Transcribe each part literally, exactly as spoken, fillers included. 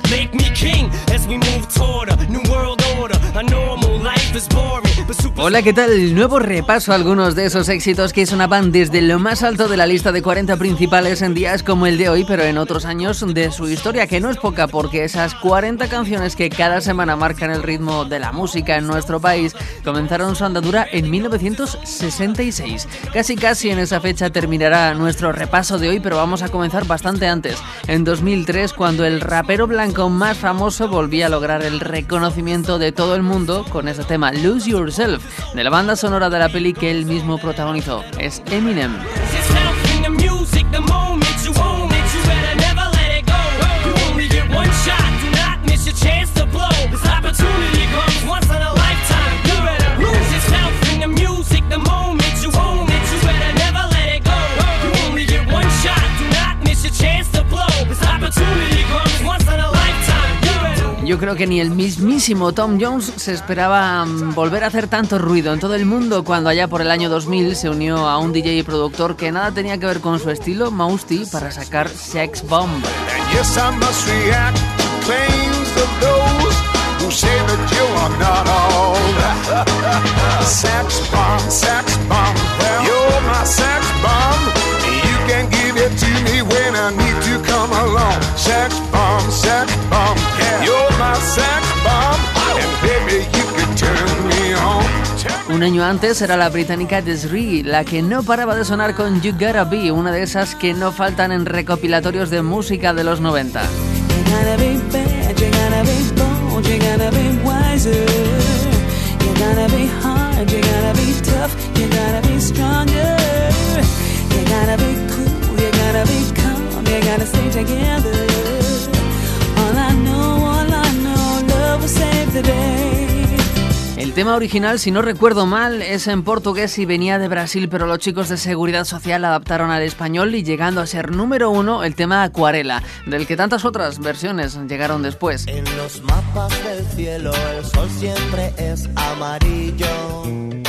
make me king as we move toward a new world order. A normal life is boring, but super... Hola, ¿qué tal? Nuevo repaso a algunos de esos éxitos que sonaban desde lo más alto de la lista de cuarenta principales en días como el de hoy, pero en otros años de su historia, que no es poca, porque esas cuarenta canciones que cada semana marcan el ritmo de la música en nuestro país comenzaron su andadura en mil novecientos sesenta y seis. Casi casi en esa fecha terminará nuestro repaso de hoy, pero vamos a comenzar bastante antes, en dos mil tres, cuando el rapero blanco más famoso volvía a lograr el reconocimiento de todo el mundo con ese tema Lose Yourself, de la banda sonora de la peli que él mismo protagonizó. Es Eminem. Yo creo que ni el mismísimo Tom Jones se esperaba volver a hacer tanto ruido en todo el mundo cuando allá por el año dos mil se unió a un D J y productor que nada tenía que ver con su estilo, Mos Def, para sacar Sex Bomb. Un año antes era la británica Des'ree la que no paraba de sonar con You Gotta Be, una de esas que no faltan en recopilatorios de música de los noventa. El tema original, si no recuerdo mal, es en portugués y venía de Brasil, pero los chicos de Seguridad Social adaptaron al español y llegando a ser número uno el tema Acuarela, del que tantas otras versiones llegaron después. En los mapas del cielo el sol siempre es amarillo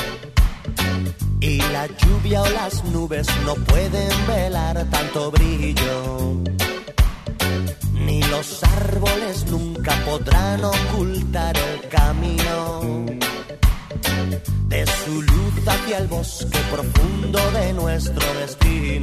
y la lluvia o las nubes no pueden velar tanto brillo. Ni los árboles nunca podrán ocultar el camino de su luz hacia el bosque profundo de nuestro destino.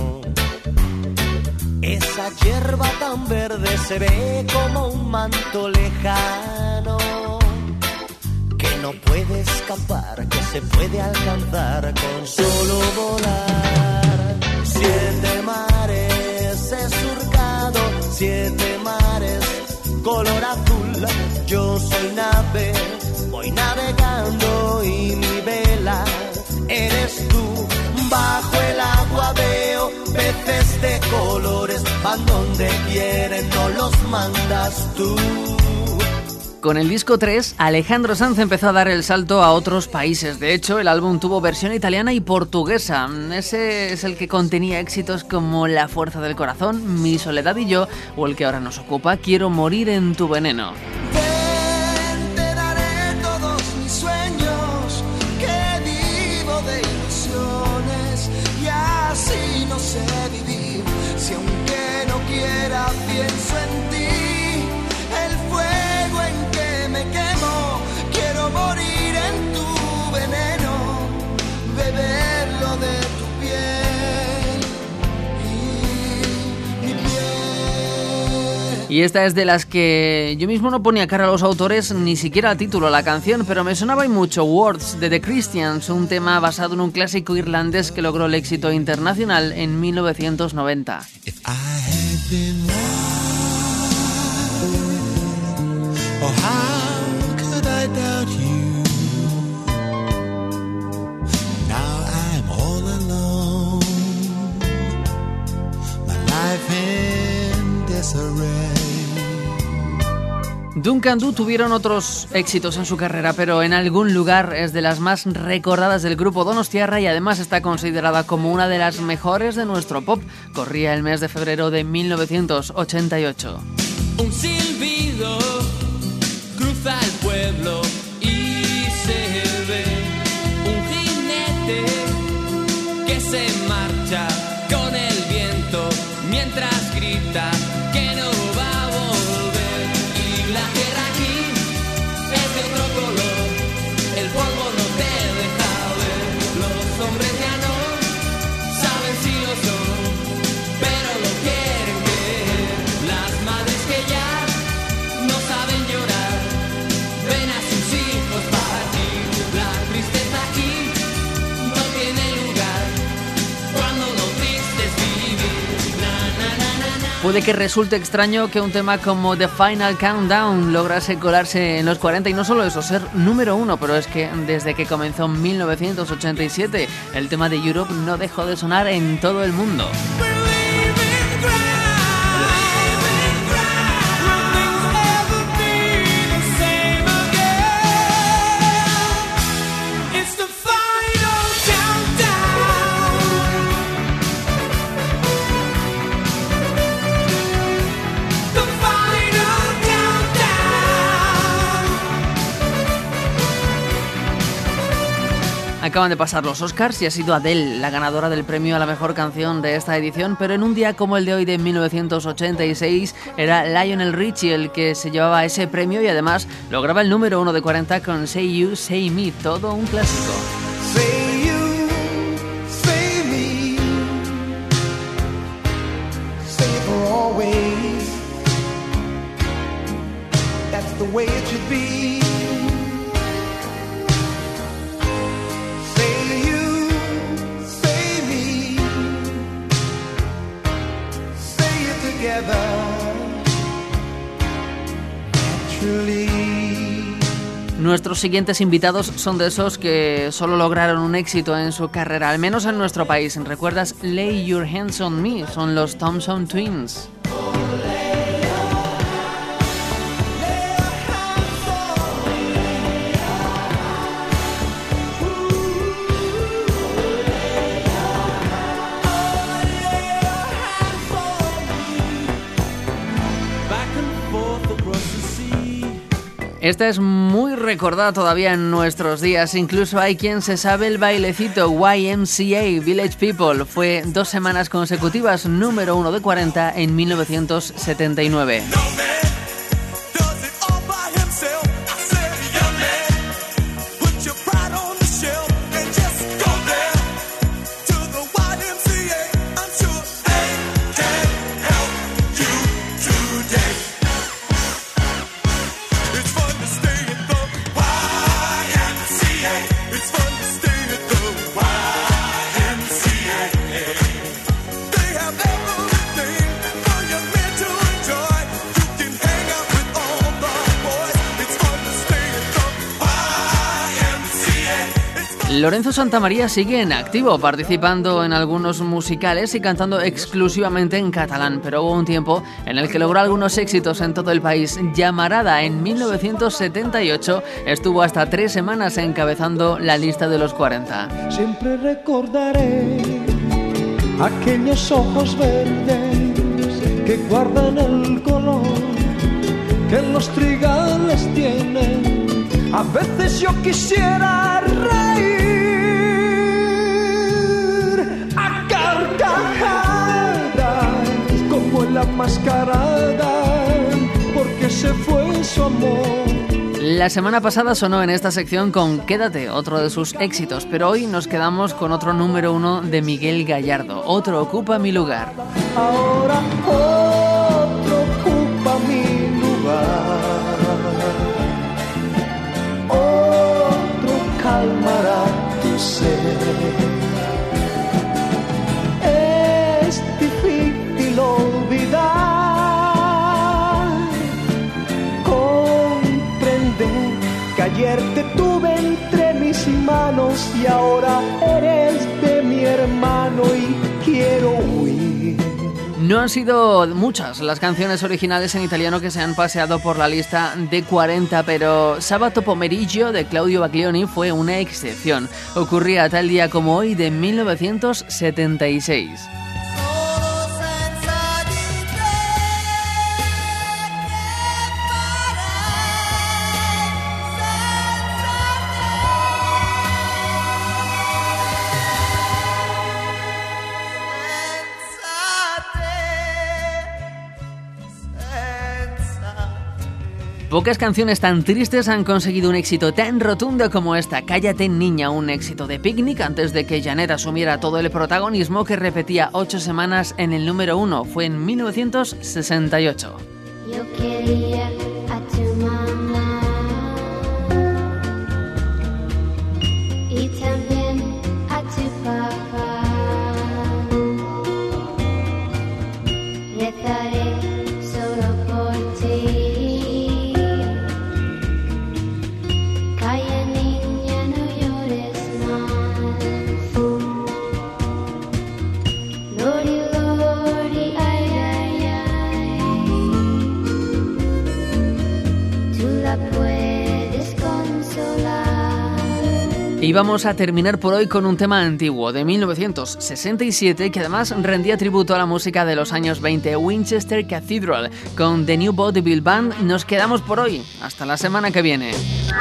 Esa hierba tan verde se ve como un manto lejano que no puede escapar, que se puede alcanzar con solo volar. Siete mares he surcado, siete mares color azul. Yo soy nave, voy navegando y mi vela eres tú. Bajo el agua veo peces de colores, van donde quieren, no los mandas tú. Con el disco tres, Alejandro Sanz empezó a dar el salto a otros países. De hecho, el álbum tuvo versión italiana y portuguesa. Ese es el que contenía éxitos como La fuerza del corazón, Mi soledad y yo, o el que ahora nos ocupa, Quiero morir en tu veneno. Ven, te daré todos mis sueños, que vivo de ilusiones y así no sé vivir. Si aunque no quiera pienso en ti, el fuego en que me quemo, quiero morir en tu veneno, beberlo de tu piel y mi piel. Y esta es de las que yo mismo no ponía cara a los autores, ni siquiera al título a la canción, pero me sonaba y mucho. Words de The Christians, un tema basado en un clásico irlandés que logró el éxito internacional en mil novecientos noventa. If I had been oh, how could I doubt you? Now I'm all alone, my life in disarray. Duncan Du tuvieron otros éxitos en su carrera, pero en algún lugar es de las más recordadas del grupo donostiarra y además está considerada como una de las mejores de nuestro pop. Corría el mes de febrero de mil novecientos ochenta y ocho. Un silbido cruza el pueblo y se ve un jinete que se marcha con el viento mientras grita que no va a volver. ya no saben llorar, ven a sus hijos partir. La tristeza aquí no tiene lugar, cuando lo triste es vivir. Na, na, na, na, na. Puede que resulte extraño que un tema como The Final Countdown lograse colarse en los cuarenta y no solo eso, ser número uno, pero es que desde que comenzó en mil novecientos ochenta y siete el tema de Europe no dejó de sonar en todo el mundo. Acaban de pasar los Oscars y ha sido Adele la ganadora del premio a la mejor canción de esta edición, pero en un día como el de hoy de mil novecientos ochenta y seis era Lionel Richie el que se llevaba ese premio y además lograba el número uno de cuarenta con Say You, Say Me, todo un clásico. Say you, say me, say it for always. That's the way it should be. Say you, say me, say it together, naturally. Nuestros siguientes invitados son de esos que solo lograron un éxito en su carrera, al menos en nuestro país. ¿Recuerdas Lay Your Hands on Me? Son los Thompson Twins. Esta es muy recordada todavía en nuestros días, incluso hay quien se sabe el bailecito Y M C A, Village People. Fue dos semanas consecutivas número uno de cuarenta en mil novecientos setenta y nueve. Lorenzo Santamaría sigue en activo, participando en algunos musicales y cantando exclusivamente en catalán, pero hubo un tiempo en el que logró algunos éxitos en todo el país. Llamarada en mil novecientos setenta y ocho estuvo hasta tres semanas encabezando la lista de los cuarenta. Siempre recordaré aquellos ojos verdes que guardan el color que los trigales tienen. A veces yo quisiera reír a carcajadas como en la mascarada, porque se fue su amor. La semana pasada sonó en esta sección con Quédate, otro de sus éxitos, pero hoy nos quedamos con otro número uno de Miguel Gallardo, Otro ocupa mi lugar. Ahora otro ocupa mi lugar. Otro calmará tu sed. Es difícil olvidar, comprender que ayer te tuve entre mis manos y ahora eres de mi hermano y quiero huir. No han sido muchas las canciones originales en italiano que se han paseado por la lista de cuarenta, pero Sabato Pomeriggio de Claudio Baglioni fue una excepción. Ocurría tal día como hoy de mil novecientos setenta y seis. Pocas canciones tan tristes han conseguido un éxito tan rotundo como esta, Cállate niña, un éxito de Picnic antes de que Janet asumiera todo el protagonismo, que repetía ocho semanas en el número uno, fue en mil novecientos sesenta y ocho. Yo quería a tu mamá y también a tu papá. Rezaré solo por ti. Calla, niña, no llores más. Lori, lori, ay, ay, ay. Tú la puedes consolar. Y vamos a terminar por hoy con un tema antiguo de mil novecientos sesenta y siete que además rendía tributo a la música de los años veinte, Winchester Cathedral. Con The New Vaudeville Band nos quedamos por hoy. Hasta la semana que viene.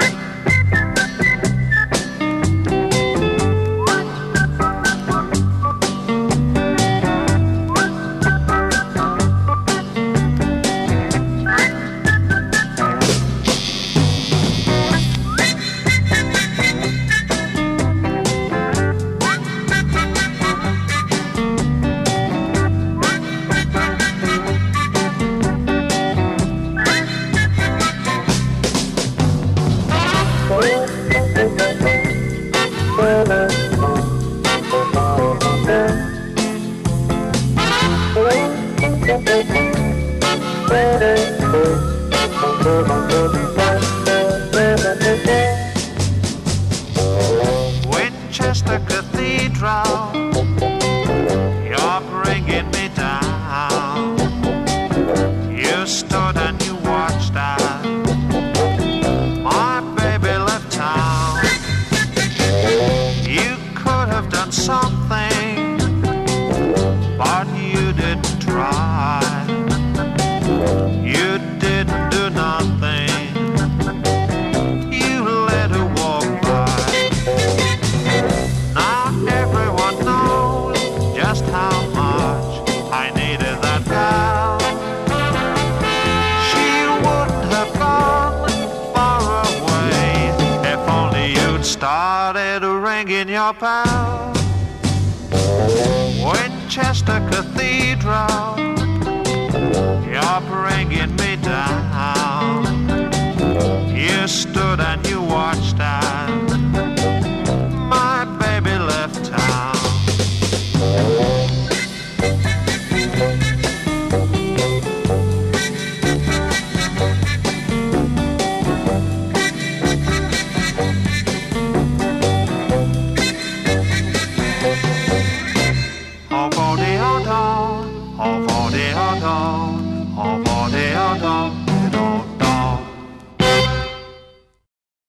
Winchester Cathedral, you're bringing me down. You stood and you watched as my baby left town. You could have done something, but you didn't try. You didn't do nothing. You let her walk by. Now everyone knows just how much I needed that girl. She wouldn't have gone far away if only you'd started ringing your bell. Winchester Cathedral, you're bringing me down.